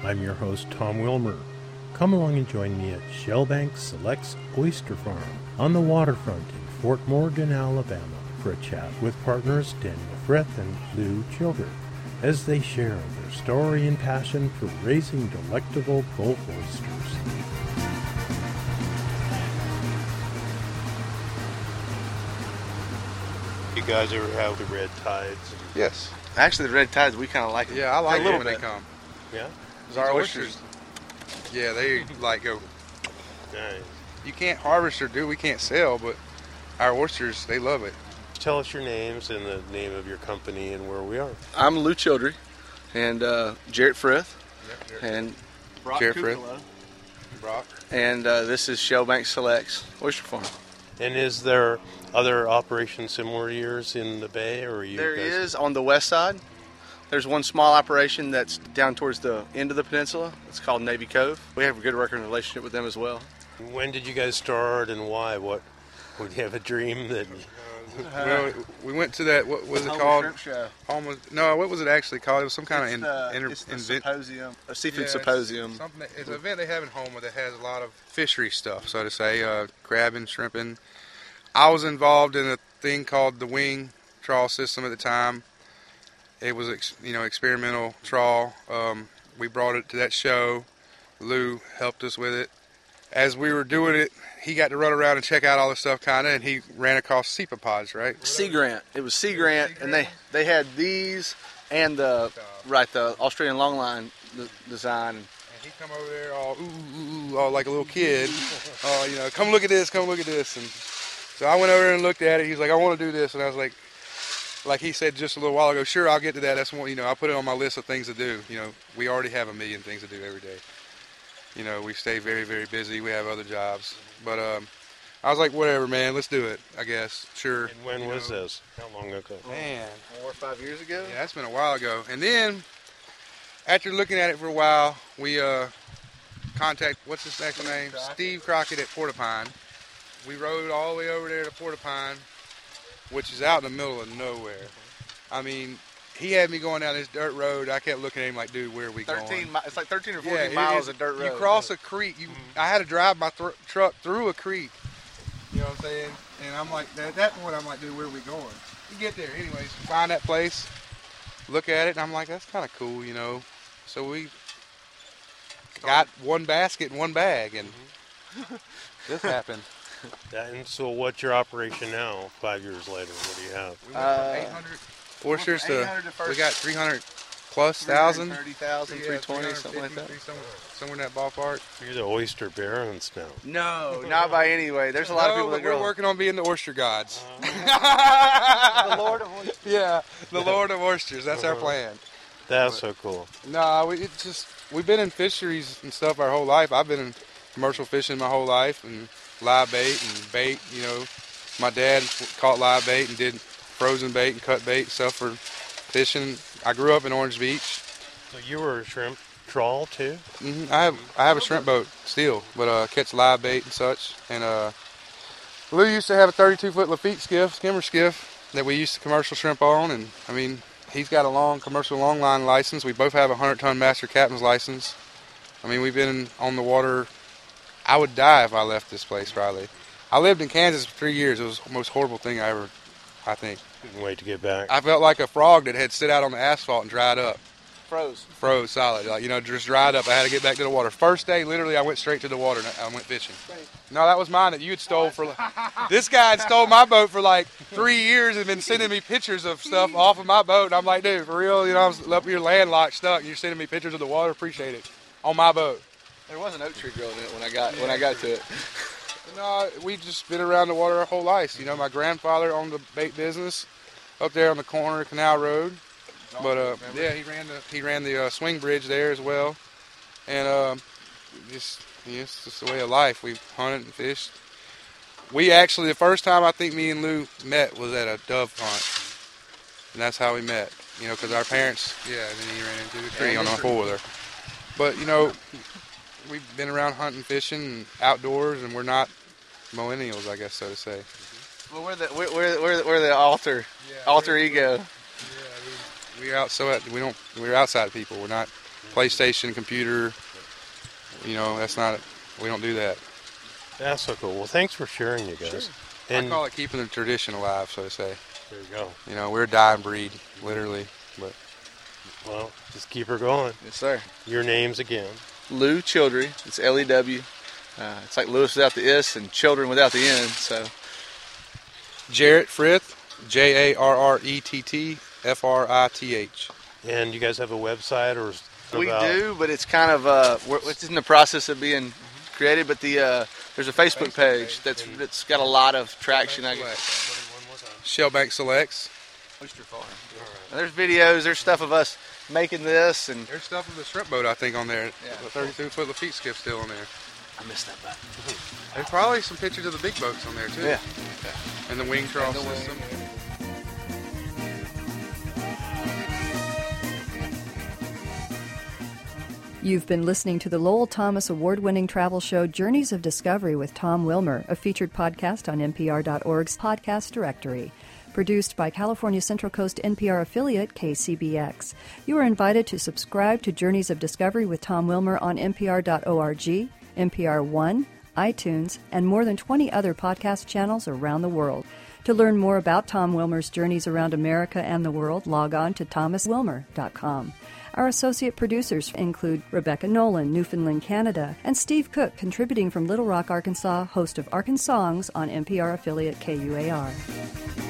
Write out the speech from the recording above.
I'm your host, Tom Wilmer. Come along and join me at Shellbank Selects Oyster Farm on the waterfront in Fort Morgan, Alabama, for a chat with partners Daniel Frith and Lou Children as they share their story and passion for raising delectable Gulf oysters. You guys ever have the red tides? Yes. Actually, the red tides, we kind of like them. Yeah, I like a it little when bit. they come. Yeah? Because our oysters, Yeah, they like go. Nice. You can't harvest or do. We can't sell, but our oysters, they love it. Tell us your names and the name of your company and where we are. I'm Lou Childry, and Jarrett Frith, and Brock Jarrett Frith. Kukala, Brock. and this is Shellbank Selects Oyster Farm. And is there other operations similar to yours in the Bay? Or are you There guys... is on the west side. There's one small operation that's down towards the end of the peninsula. It's called Navy Cove. We have a good working relationship with them as well. When did you guys start and why? Would you have a dream that... Well, we went to that. What was it Home called? Shrimp Show. Almost. No, what was it actually called? It was some kind It's the of symposium, a seafood Yeah, symposium. It's an event they have in Houma that has a lot of fishery stuff, so to say, crabbing, shrimping. I was involved in a thing called the wing trawl system at the time. It was, experimental trawl. We brought it to that show. Lou helped us with it. As we were doing it, he got to run around and check out all the stuff, kind of, and he ran across sepopods, right? Sea Grant. It was Sea Grant, and they had these and the Australian longline design. And he come over there all all like a little kid. Come look at this, come look at this. And so I went over there and looked at it. He was like, I want to do this, and I was like he said just a little while ago, sure, I'll get to that. That's one, I'll put it on my list of things to do. We already have a million things to do every day. We stay very, very busy. We have other jobs. But I was like, whatever, man, let's do it, I guess. Sure. And when was this? How long ago? Man. 4 or 5 years ago? Yeah, that's been a while ago. And then, after looking at it for a while, we contacted, what's his next name? Steve Crockett at Portapine. We rode all the way over there to Portapine, which is out in the middle of nowhere. I mean, he had me going down this dirt road. I kept looking at him like, dude, where are we going? It's like 13 or 14 miles of dirt road. You cross a creek. I had to drive my truck through a creek. You know what I'm saying? And I'm like, at that point, I'm like, dude, where are we going? We get there. Anyways, find that place, look at it, and I'm like, that's kind of cool, So we got one basket and one bag, and this happened. And so what's your operation now, 5 years later? What do you have? We went from 800 oysters to, 800 to first- we got 300 plus thousand. 30,000, 320, something like that. Somewhere in that ballpark. You're the oyster barons now. No, not by any way. There's a lot of people that we're go. working on being the oyster gods. The Lord of Oysters. Yeah, the Lord of Oysters. That's our plan. That's so cool. No, we've been in fisheries and stuff our whole life. I've been in commercial fishing my whole life and live bait and bait. My dad caught live bait and did frozen bait and cut bait stuff for fishing. I grew up in Orange Beach. So you were a shrimp trawl too? I have a shrimp boat still, but catch live bait and such. And Lou used to have a 32-foot Lafitte skimmer skiff that we used to commercial shrimp on. And I mean, he's got a commercial longline license. We both have a 100-ton master captain's license. I mean, we've been on the water. I would die if I left this place, probably. I lived in Kansas for 3 years. It was the most horrible thing I think. Couldn't wait to get back. I felt like a frog that had stood out on the asphalt and dried up. Froze Solid. Just dried up. I had to get back to the water. First day, literally, I went straight to the water and I went fishing. No, that was mine that you had stole for... This guy had stole my boat for like 3 years and been sending me pictures of stuff off of my boat. And I'm like, dude, for real? I was up here landlocked, stuck, and you're sending me pictures of the water? Appreciate it. On my boat. There was an oak tree growing in it when I got to it. No, we just been around the water our whole life. My grandfather owned the bait business up there on the corner of Canal Road. But yeah, he ran the swing bridge there as well. And it's just the way of life. We've hunted and fished. We actually, the first time I think me and Lou met was at a dove hunt. And that's how we met. Because our parents, and then he ran into the tree on a four-wheeler. But, we've been around hunting, fishing, and outdoors, and we're not millennials, I guess, so to say. Well, we're the alter ego. We're outside people. We're not PlayStation, computer. You know, we don't do that. That's so cool. Well, thanks for sharing, you guys. Sure. And I call it keeping the tradition alive, so to say. there you go. You know, we're a dying breed, literally. But Well, just keep her going. Yes, sir. Your names again. Lew Childry. It's Lew. It's like Lewis without the is and children without the n. So Jarrett Frith, JARRETT And you guys have a website or we do, but it's kind of it's in the process of being created. But there's a Facebook page that's got a lot of traction. Shellbank Selects. Oyster Farm. And there's videos. There's stuff of us making this, and There's stuff of the shrimp boat, I think, on there. Yeah. The 32-foot Lafitte skiff still on there. I missed that back. There's probably some pictures of the big boats on there, too. Yeah. And the wing trough And the wing. system. You've been listening to the Lowell Thomas award-winning travel show Journeys of Discovery with Tom Wilmer, a featured podcast on NPR.org's podcast directory. Produced by California Central Coast NPR affiliate KCBX. You are invited to subscribe to Journeys of Discovery with Tom Wilmer on NPR.org, NPR One, iTunes, and more than 20 other podcast channels around the world. To learn more about Tom Wilmer's journeys around America and the world, log on to thomaswilmer.com. Our associate producers include Rebecca Nolan, Newfoundland, Canada, and Steve Cook, contributing from Little Rock, Arkansas, host of Arkansongs on NPR affiliate KUAR.